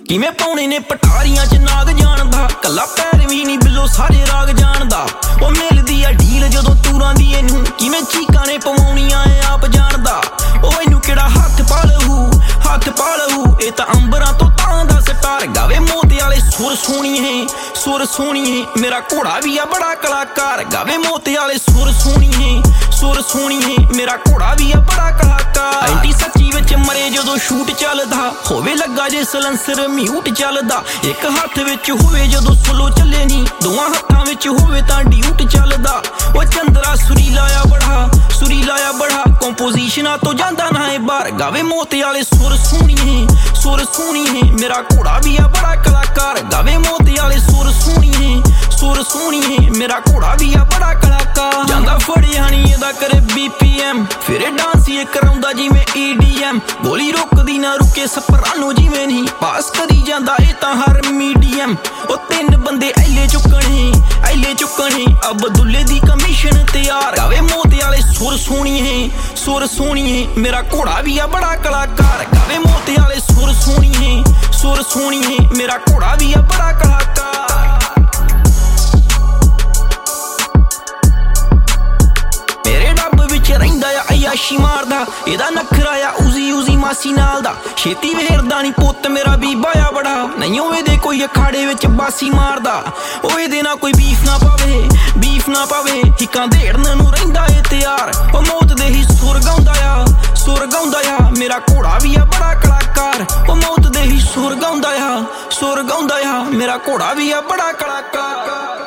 किवें पाउणे ने पटारियां च नाग जानदा, कल्ला पैर भी नहीं बिल्लो सारे राग जानदा। ओ मिलदी आ ढील जदों तूरां दी इनू, किवें चीकां ने पवाउणियां ए आप जानदा। ओ इनू किहड़ा हत्थ पालू ए तां अंबरां तो तां दा स्टार गावे मोते वाले सुर सोहणीए मेरा घोड़ा भी आ बड़ा कलाकार गावे मोते वाले सुर सोहणीए मेरा घोड़ा भी आ बड़ा कलाकार। एंटी सच्ची विच मरे जदों शूट चलदा, होवे लगा जे सलैंसर म्यूट चलदा। एक हत्थ विच होवे जदों स्लो चले नी, दोवां हत्थां विच होवे तां ड्यूट चलदा। ओ चंद्रा सुरीला आ बड़ा कंपोजिशनां तो जांदा ना है बाहर गावे मोते वाले सुर सोहणीए मेरा घोड़ा भी आ बड़ा कलाकार गावे मोते वाले सुर सोहणीए मेरा घोड़ा भी आ बड़ा कलाकार। जांदा फड़िया नी एदा करे BPM, फिर डांस ये कराउंदा जिवें EDM। गोली रोकदी ना रुके सपरानो जिवें नहीं, पास करी जांदा ए तां हर मीडियम। ओ तीन बंदे ऐले चुकणे अब्दुल्ले दी कमीशन तैयार गावे मोते वाले सुर सोहणीए मेरा घोड़ा भी आ बड़ा कलाकार गावे मोते वाले सुर सोहणीए मेरा घोड़ा भी आ बड़ा कलाकार। मेरे डब विच रहिंदा आ अयाशी मारदा, एदा नखरा आ उजी मासी नाल दा। छेती वेरदा नी पुत्त मेरा बीबा आ बड़ा, नहीं ओहदे कोई अखाड़े विच बासी मारदा। ओ एदे नाल कोई बीफ ना पावे हिकां देड़न नूं रहिंदा ए तैयार। ओ मौत दे ही सुर गाउंदा आ मेरा घोड़ा भी आ बड़ा कलाकार। ओ मौत दे ही सुर गाउंदा आ मेरा घोड़ा भी आ बड़ा कलाकार।